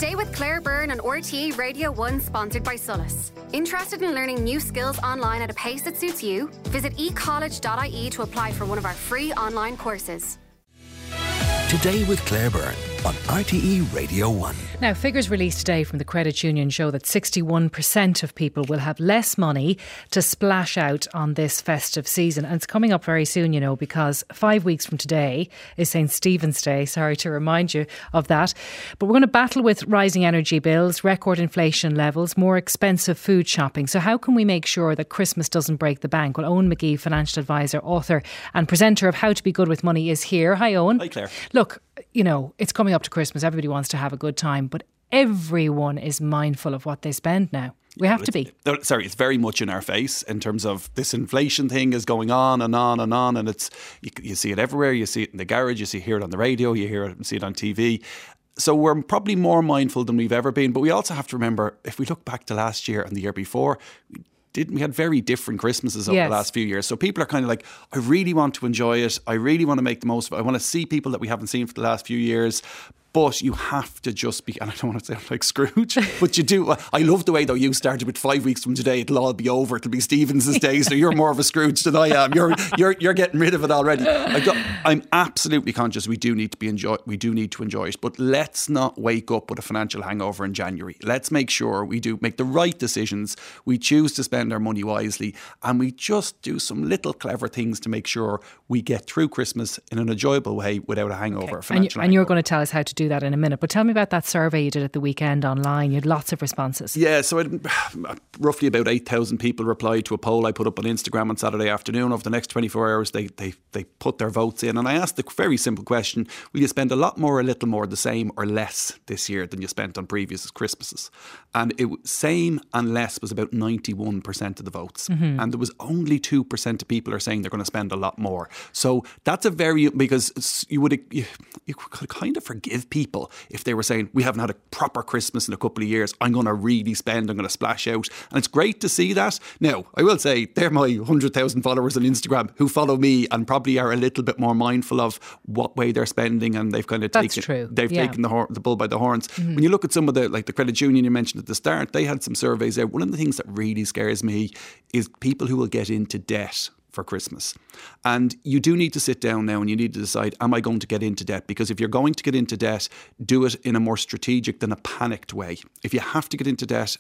Today with Claire Byrne on RTE Radio 1, sponsored by Solus. Interested in learning new skills online at a pace that suits you? Visit ecollege.ie to apply for one of our free online courses. Today with Claire Byrne on RTE Radio 1. Now, figures released today from the Credit Union show that 61% of people will have less money to splash out on this festive season. And it's coming up very soon, you know, because 5 weeks from today is St. Stephen's Day. Sorry to remind you of that. But we're going to battle with rising energy bills, record inflation levels, more expensive food shopping. So how can we make sure that Christmas doesn't break the bank? Well, Owen McGee, financial advisor, author and presenter of How to Be Good with Money is here. Hi, Owen. Hi, Claire. Look, you know, it's coming up to Christmas. Everybody wants to have a good time, but everyone is mindful of what they spend now. We have to be. It's very much in our face in terms of this inflation thing is going on and on and on, and it's you see it everywhere. You see it in the garage, you hear it on the radio, see it on TV. So we're probably more mindful than we've ever been, but we also have to remember, if we look back to last year and the year before, we had very different Christmases over the last few years. So people are kind of like, I really want to enjoy it. I really want to make the most of it. I want to see people that we haven't seen for the last few years. But you have to just be, and I don't want to sound like Scrooge, but you do. I love the way, though, you started with 5 weeks from today, it'll all be over. It'll be Stephen's Day, so you're more of a Scrooge than I am. You're getting rid of it already. I'm absolutely conscious we do need to enjoy it, but let's not wake up with a financial hangover in January. Let's make sure we do make the right decisions. We choose to spend our money wisely, and we just do some little clever things to make sure we get through Christmas in an enjoyable way without a hangover. Okay. And you're going to tell us how to do that in a minute, but tell me about that survey you did at the weekend online. You had lots of responses. Yeah, so roughly about 8,000 people replied to a poll I put up on Instagram on Saturday afternoon. Over the next 24 hours they put their votes in, and I asked the very simple question: will you spend a lot more, a little more, the same or less this year than you spent on previous Christmases? And same and less was about 91% of the votes, and there was only 2% of people are saying they're going to spend a lot more. So that's because you could kind of forgive people if they were saying, we haven't had a proper Christmas in a couple of years, I'm going to really spend, I'm going to splash out. And it's great to see that. Now, I will say, they're my 100,000 followers on Instagram who follow me and probably are a little bit more mindful of what way they're spending, and they've kind of taken the bull by the horns. When you look at some of the Credit Union you mentioned at the start, they had some surveys out. One of the things that really scares me is people who will get into debt for Christmas. And you do need to sit down now and you need to decide, am I going to get into debt? Because if you're going to get into debt, do it in a more strategic than a panicked way. If you have to get into debt,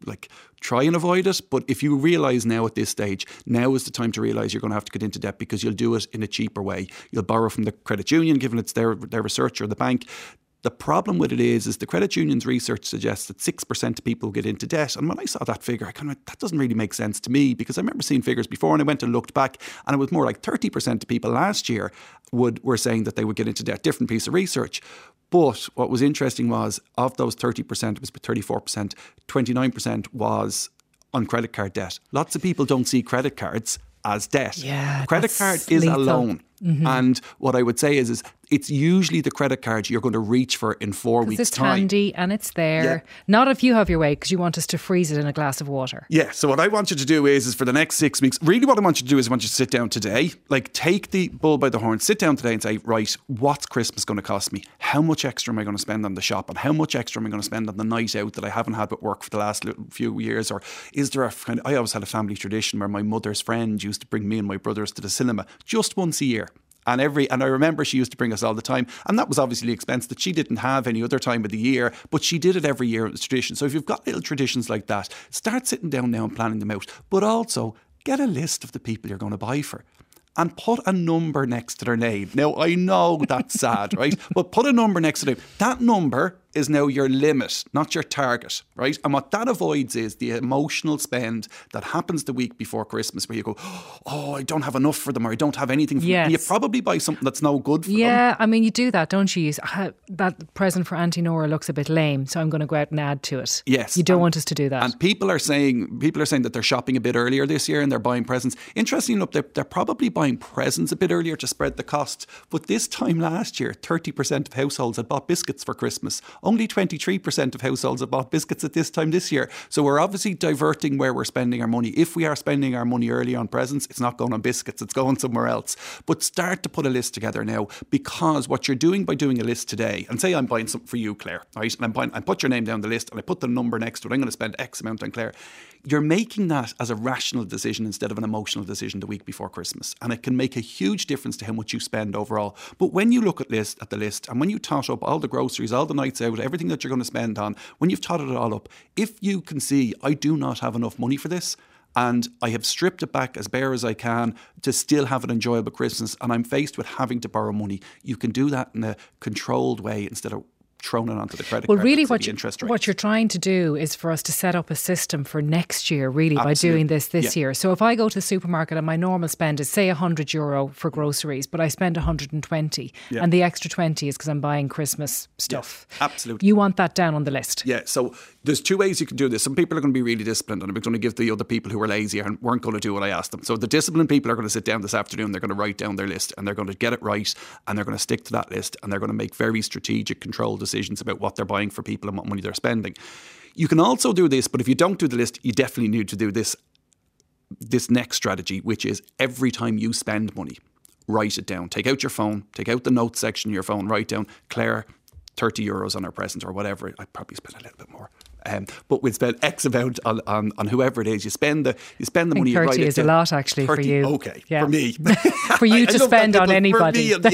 try and avoid it. But if you realise now at this stage, now is the time to realise you're going to have to get into debt, because you'll do it in a cheaper way. You'll borrow from the credit union, given it's their research, or the bank. The problem with it is the credit union's research suggests that 6% of people get into debt. And when I saw that figure, I kind of that doesn't really make sense to me, because I remember seeing figures before and I went and looked back, and it was more like 30% of people last year were saying that they would get into debt. Different piece of research. But what was interesting was, of those 30%, it was 34%, 29% was on credit card debt. Lots of people don't see credit cards as debt. Yeah, credit card is a loan. And what I would say is it's usually the credit card you're going to reach for in 4 weeks' time. It's handy and it's there. Yeah. Not if you have your way, because you want us to freeze it in a glass of water. Yeah, so what I want you to do is for the next 6 weeks, really what I want you to do is I want you to sit down today, take the bull by the horn, sit down today and say, right, what's Christmas going to cost me? How much extra am I going to spend on the shop? And how much extra am I going to spend on the night out that I haven't had at work for the last few years? Or is there I always had a family tradition where my mother's friend used to bring me and my brothers to the cinema just once a year. And I remember she used to bring us all the time. And that was obviously an expense that she didn't have any other time of the year, but she did it every year. It was tradition. So if you've got little traditions like that, start sitting down now and planning them out. But also get a list of the people you're going to buy for, and put a number next to their name. Now, I know that's sad, right? But put a number next to them. That number is now your limit, not your target, right? And what that avoids is the emotional spend that happens the week before Christmas, where you go, oh, I don't have enough for them, or I don't have anything for them. And you probably buy something that's no good for them. Yeah, I mean, you do that, don't you? That present for Auntie Nora looks a bit lame, so I'm going to go out and add to it. Yes. You don't want us to do that. And people are saying that they're shopping a bit earlier this year and they're buying presents. Interestingly enough, they're probably buying presents a bit earlier to spread the cost. But this time last year, 30% of households had bought biscuits for Christmas. Only 23% of households have bought biscuits at this time this year. So we're obviously diverting where we're spending our money. If we are spending our money early on presents, it's not going on biscuits, it's going somewhere else. But start to put a list together now, because what you're doing by doing a list today, and say I'm buying something for you, Claire, right? And I put your name down the list and I put the number next to it. I'm going to spend X amount on Claire. You're making that as a rational decision instead of an emotional decision the week before Christmas. And it can make a huge difference to how much you spend overall. But when you look at the list and when you tot up all the groceries, all the nights out, everything that you're going to spend on, when you've totted it all up, if you can see, I do not have enough money for this, and I have stripped it back as bare as I can to still have an enjoyable Christmas, and I'm faced with having to borrow money, you can do that in a controlled way instead of thrown it onto the credit card. Well, really what you're trying to do is for us to set up a system for next year, really, by doing this year. So if I go to the supermarket and my normal spend is, say, €100 for groceries, but I spend 120 and the extra 20 is because I'm buying Christmas stuff. Yeah, absolutely. You want that down on the list. Yeah, so there's two ways you can do this. Some people are going to be really disciplined, and I'm going to give the other people who are lazy and weren't going to do what I asked them. So the disciplined people are going to sit down this afternoon, they're going to write down their list, and they're going to get it right, and they're going to stick to that list, and they're going to make very strategic, controlled decisions about what they're buying for people and what money they're spending. You can also do this, but if you don't do the list, you definitely need to do this next strategy, which is every time you spend money, write it down. Take out your phone, take out the notes section of your phone, write down, Claire, €30 on our present or whatever. I'd probably spend a little bit more. But we'd spend X amount on whoever it is. You spend the money. 30 is a lot, actually, 30, for you. Okay, yeah. For me. For you to spend on anybody. For me,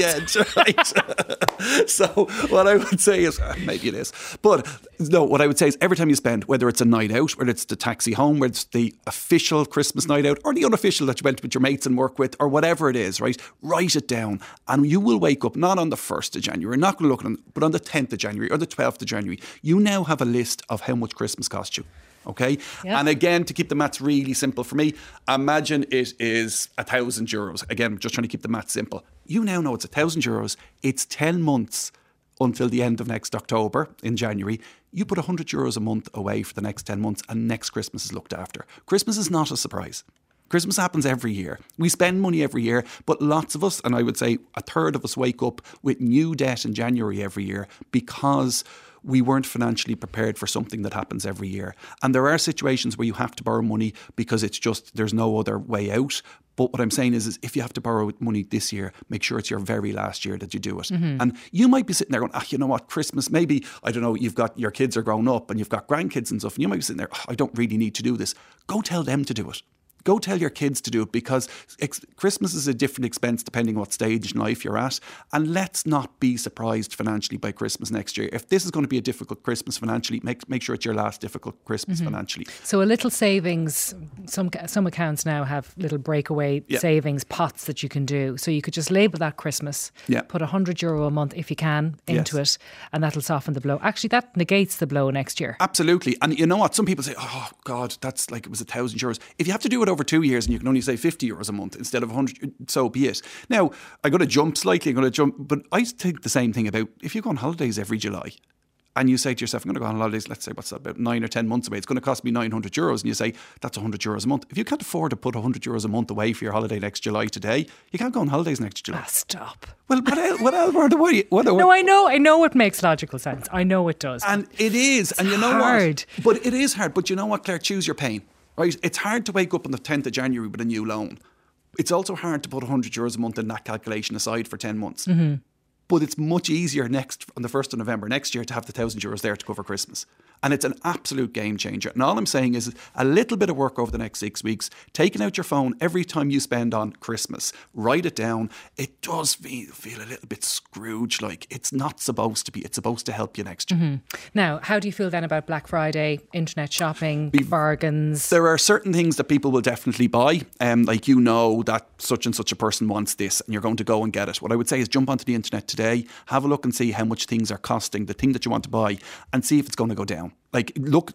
right. So what I would say is, maybe it is, but no, what I would say is every time you spend, whether it's a night out, whether it's the taxi home, whether it's the official Christmas night out or the unofficial that you went with your mates and work with or whatever it is, right? Write it down, and you will wake up not on the 1st of January, not going to look at it, but on the 10th of January or the 12th of January. You now have a list of how much Christmas cost you. Okay. Yep. And again, to keep the maths really simple for me, imagine it is €1,000. Again, just trying to keep the maths simple. You now know it's €1,000. It's 10 months until the end of next October in January. You put €100 a month away for the next 10 months and next Christmas is looked after. Christmas is not a surprise. Christmas happens every year. We spend money every year, but lots of us, and I would say a third of us, wake up with new debt in January every year because we weren't financially prepared for something that happens every year. And there are situations where you have to borrow money because it's just, there's no other way out. But what I'm saying is if you have to borrow money this year, make sure it's your very last year that you do it. Mm-hmm. And you might be sitting there going, you know what, Christmas, maybe, I don't know, you've got your kids are grown up and you've got grandkids and stuff, and you might be sitting there, I don't really need to do this. Go tell them to do it. Go tell your kids to do it, because Christmas is a different expense depending what stage in life you're at. And let's not be surprised financially by Christmas next year. If this is going to be a difficult Christmas financially, make sure it's your last difficult Christmas financially. So a little savings, some accounts now have little breakaway savings pots that you can do. So you could just label that Christmas, put €100 a month if you can into it, and that'll soften the blow. Actually, that negates the blow next year. Absolutely. And you know what? Some people say, oh God, that's like, it was €1,000. If you have to do it over 2 years and you can only save €50 a month instead of 100, so be it. Now, I'm going to jump slightly, but I think the same thing about if you go on holidays every July and you say to yourself, I'm going to go on holidays, let's say, what's that, about 9 or 10 months away, it's going to cost me €900, and you say, that's €100 a month. If you can't afford to put €100 a month away for your holiday next July today, you can't go on holidays next July. Stop. Well, what else? No, I know it makes logical sense. I know it does. And it is. And you know hard. What? But it is hard. But you know what, Claire? Choose your pain. Right? It's hard to wake up on the 10th of January with a new loan. It's also hard to put €100 a month in that calculation aside for 10 months. Mm-hmm. But it's much easier on the 1st of November next year to have the €1,000 there to cover Christmas. And it's an absolute game changer. And all I'm saying is a little bit of work over the next 6 weeks, taking out your phone every time you spend on Christmas, write it down. It does feel a little bit Scrooge-like. It's not supposed to be. It's supposed to help you next year. Mm-hmm. Now, how do you feel then about Black Friday, internet shopping, bargains? There are certain things that people will definitely buy. Like, you know that such and such a person wants this and you're going to go and get it. What I would say is jump onto the internet today, have a look and see how much things are costing, the thing that you want to buy, and see if it's going to go down. Like, look,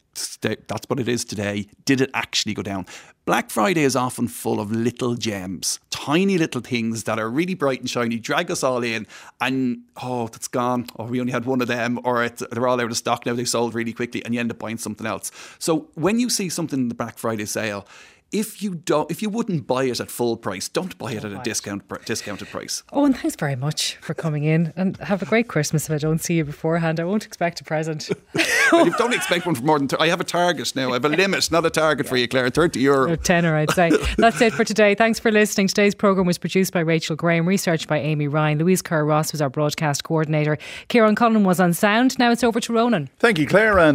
that's what it is today. Did it actually go down? Black Friday is often full of little gems, tiny little things that are really bright and shiny, drag us all in, and that's gone, or we only had one of them, or they're all out of stock now, they sold really quickly, and you end up buying something else. So when you see something in the Black Friday sale, if you wouldn't buy it at full price, don't buy it at a discounted price. Oh, and thanks very much for coming in, and have a great Christmas. If I don't see you beforehand, I won't expect a present. Well, you don't expect one for more than I have a target now. I have a limit, not a target for you, Claire. €30. A tenner, I'd say. That's it for today. Thanks for listening. Today's programme was produced by Rachel Graham, researched by Amy Ryan. Louise Kerr-Ross was our broadcast coordinator. Kieran Cullen was on sound. Now it's over to Ronan. Thank you, Claire. And